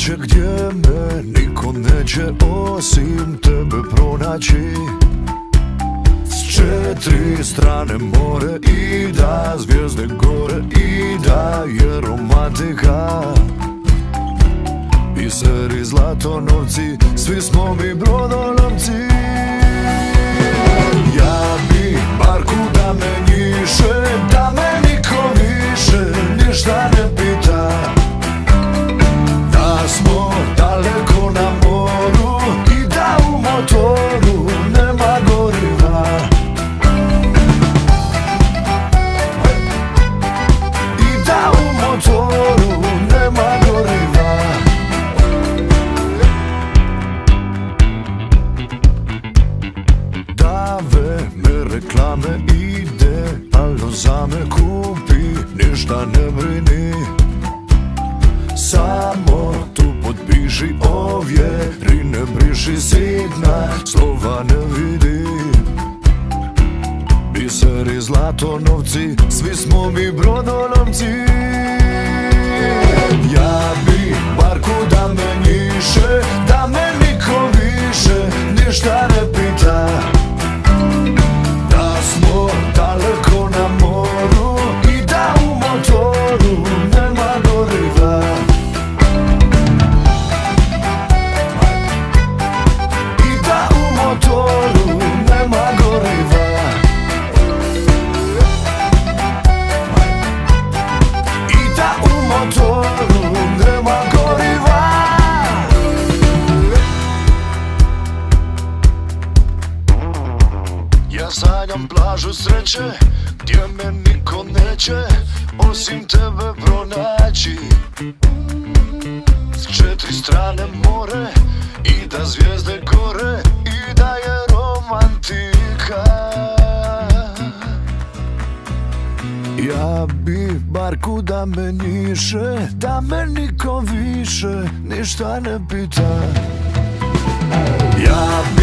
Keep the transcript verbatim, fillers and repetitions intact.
neće, gdje me niko neće osim tebe pronaći. S četiri strane more i da zvijezde gore i da je romantika. Biseri, zlatonovci, svi smo mi brodolomci. Ja bi barku da me njiše, da me niko više ništa ne pita. Da smo daleko na moru i da u motoru nema goriva. I da u motoru nema goriva. Dave me reklame ide, alo za me kupi, ništa ne brini. Samo tu potpiši ovjeri, ne briši, sitna slova ne vidi. Biseri, zlatonovci, svi smo mi brodolomci. Ja bi barku da me njiše, da me niko više ništa ne pita. Da smo daleko na moru i da u motoru nema goriva. I da u motoru nema goriva. I da u motoru nema goriva. Ja sanjam plažu sreće, gdje me niko neće osim tebe pronaći. S četiri strane more i da zvijezde gore i da je romantika. Ja bi barku da me njiše, da me niko više ništa ne pita. Ja